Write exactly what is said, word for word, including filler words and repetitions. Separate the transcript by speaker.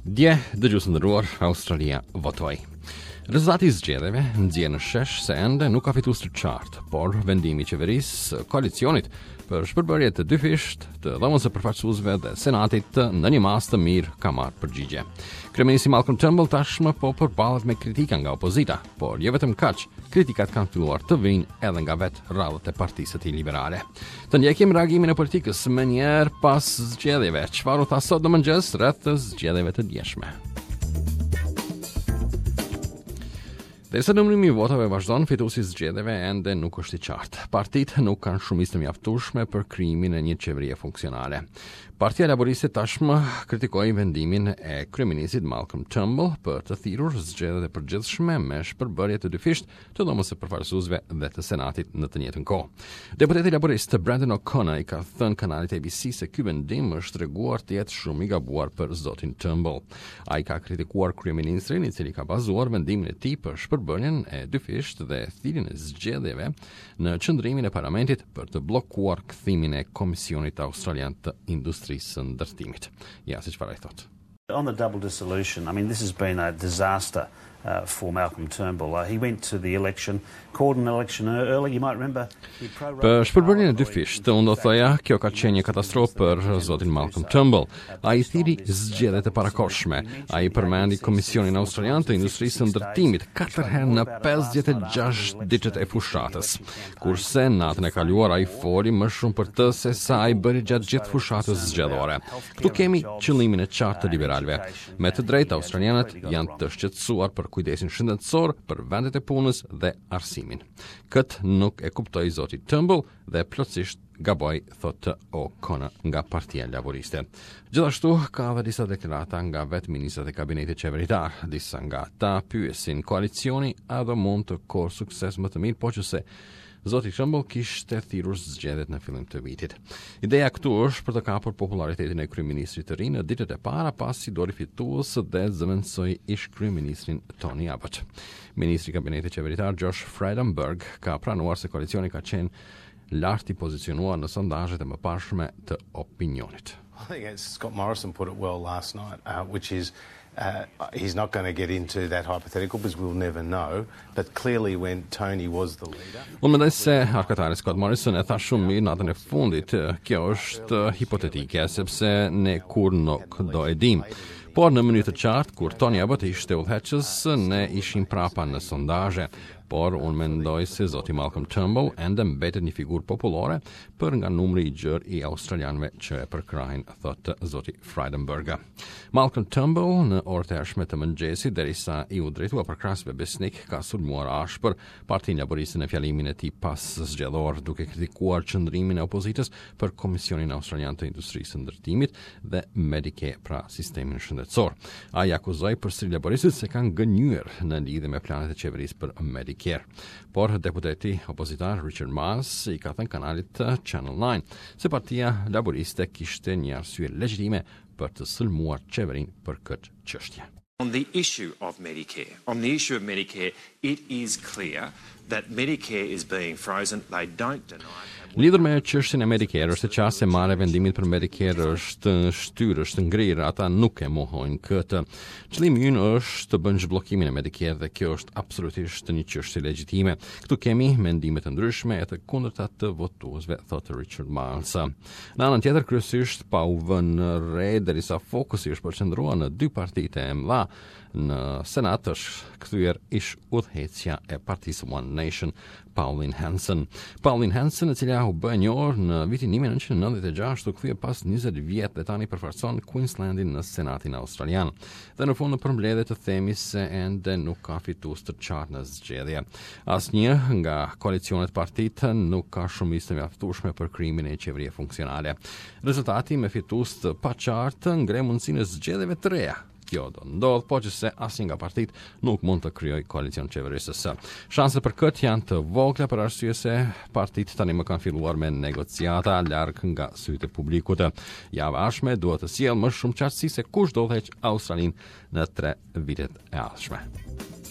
Speaker 1: Dje dëgjuesndëruar Australia votoi. Rezultati i zgjedhjeve nxjerrën shesh se ende nuk ka fitues të qartë, por vendimi i qeverisë së koalicionit për shpërbërje të dyfisht të dhomës së përfaqësuesve dhe Senatit në një mas të mirë ka marrë përgjigje. Kryeministri Malcolm Turnbull tashmë po përballet me kritika nga opozita, por jo vetëm kaq, kritikat kanë filluar të vinë edhe nga vetë radhët e Partisë së Tij Liberale. Të ndjekim reagimin e politikës më njëherë pas zgjedhjeve. Çfarë u tha sot në mëngjes rreth zgjedhjeve të djeshme? Derisa numrimi i votave vazhdon, fituesi i zgjedhjeve ende nuk është i qartë. Partitë nuk kanë shumicë të mjaftueshme për krijimin e një qeverie funksionale. Partia Laboriste tashmë kritikoi vendimin e kryeministit Malcolm Turnbull për të thirrur zgjedhjet e përgjithshme me shpërbërje të dyfisht të dhomës së përfaqësuesve dhe të Senatit në të njëjtën kohë. Deputeti laborist Brendan O'Connor i ka thënë kanalit A B C se ky vendim është treguar të jetë shumë i gabuar për zotin Turnbull. Ai ka kritikuar kryeministrin, i cili ka bazuar vendimin e tij për shpërbërjen e dyfisht dhe thirrjen e zgjedhjeve në qendrimin e parlamentit për të bllokuar kthimin e Komisionit Australian të Industrisë së ndërtimit. Ja, si çfarë ai thotë.
Speaker 2: On the double dissolution, I mean, this has been a disaster uh, for Malcolm Turnbull. Uh, he went to the election, called an election early, you might remember.
Speaker 1: Për shpërbërjen e dyfisht, unë do thoja, kjo ka qenë një katastrofë për zotin Malcolm Turnbull. Ai thiri zgjedhjet e parakohshme. Ai përmendi Komisionin Australian të Industrisë së ndërtimit katër herë në pesëdhjetë e gjashtë ditët e fushatës. Kurse natën e kaluar ai foli më shumë për të se sa ai bëri gjatë gjithë fushatës zgjedhore. Këtu kemi qëllimin e qartë të liberalëve. Me të drejtë, australianët janë të shqetësuar për kujdesin shëndetësor, për vendet e punës dhe arsimin. Këtë nuk e kuptoi zoti Turnbull dhe plotësisht gaboi, thotë O'Connor nga Partia Laboriste. Gjithashtu ka edhe disa deklarata nga vetë ministrat e kabinetit qeveritar. Disa nga ata pyesin koalicioni a do mund të korrë sukses më të mirë, po që se zoti Turnbull kishte thirrur zgjedhjet në fillim të vitit. Ideja këtu është për të kapur popularitetin e kryeministrit të ri në ditët e para pasi doli fitues dhe zëvendësoi ish kryeministrin Tony Abbott. Ministri i kabinetit qeveritar Josh Frydenberg ka pranuar se koalicioni ka qenë lart i pozicionuar në sondazhet e mëparshme të opinionit.
Speaker 3: I think Scott Morrison put it well last night, uh, which is Uh, he's not going to get into that hypothetical because we'll never know, but clearly when Tony was the leader.
Speaker 1: Unë mendoj se arkatari Scott Morrison e tha shumë mirë natën e fundit. Kjo është hipotetike sepse ne kur nuk do e dim. Por në mënyrë të qartë, kur Tony Abbott ishte udhëheqës, ne ishim prapa në sondazhe. Por unë mendoj se zoti Malcolm Turnbull ende mbetet një figurë popullore për nga numri i gjerë i australianëve që e përkrahin, thotë zoti Frydenberg. Malcolm Turnbull në orët e hershme të mëngjesit derisa i u drejtua përkrahësve besnik ka sulmuar ashpër Partinë Laboriste në fjalimin e tij pas zgjedhor, duke kritikuar qëndrimin e opozitës për Komisionin Australian të Industrisë së ndërtimit dhe Medicare, pra sistemin shëndetësor. Ai akuzoi përsëri laboristët se kanë gënjur në lidhje me planet e qeverisë për Medicare. Por deputeti opozitar Richard Marles i ka thënë kanalit Channel nine se Partia Laboriste kishte një arsye legjitime për të sulmuar qeverinë për këtë çështje.
Speaker 4: On the issue of Medicare, on the issue of Medicare, it is clear that Medicare is being frozen. They don't deny.
Speaker 1: Lidhur me çështjen e Medicare, është qartë se marrja e vendimit për Medicare është shtyrë, është ngrirë, ata nuk e mohojnë këtë. Qëllimi ynë është të bënë zhbllokimin e Medicare dhe kjo është absolutisht një çështje legjitime. Këtu kemi mendime të ndryshme e të kundërta të votuesve, thotë Richard Marles. Në anën tjetër, kryesisht pa u vënë re derisa fokusi është përqendruar në dy partitë e mëdha. Në Senat është kthyer ish udhëheqja e partisë One Nation, Pauline Hanson. Pauline Hanson, e cila u bë njohur në vitin një mijë nëntëqind e nëntëdhjetë e gjashtë, u kthye pas njëzet vjet dhe tani përfaqëson Queenslandin në Senatin australian. Dhe në fund në përmbledhje të themi se ende nuk ka fitues të qartë në zgjedhje. Asnjë nga koalicionet partitë nuk ka shumicë të mjaftueshme për krijimin e një qeverie funksionale. Rezultati me fitues të paqartë ngre mundësinë e zgjedhjeve të reja. Kjo do ndodh, po që se asnjë nga partitë nuk mund të krijojë koalicion qeverisës. Shanset për këtë janë të vogla për arsye se partitë tani më kanë filluar me negociata larg nga sytë e publikut. Java ardhshme duhet të sjellë më shumë qartësi se kush do të heqë Australinë në tre vitet e ardhshme.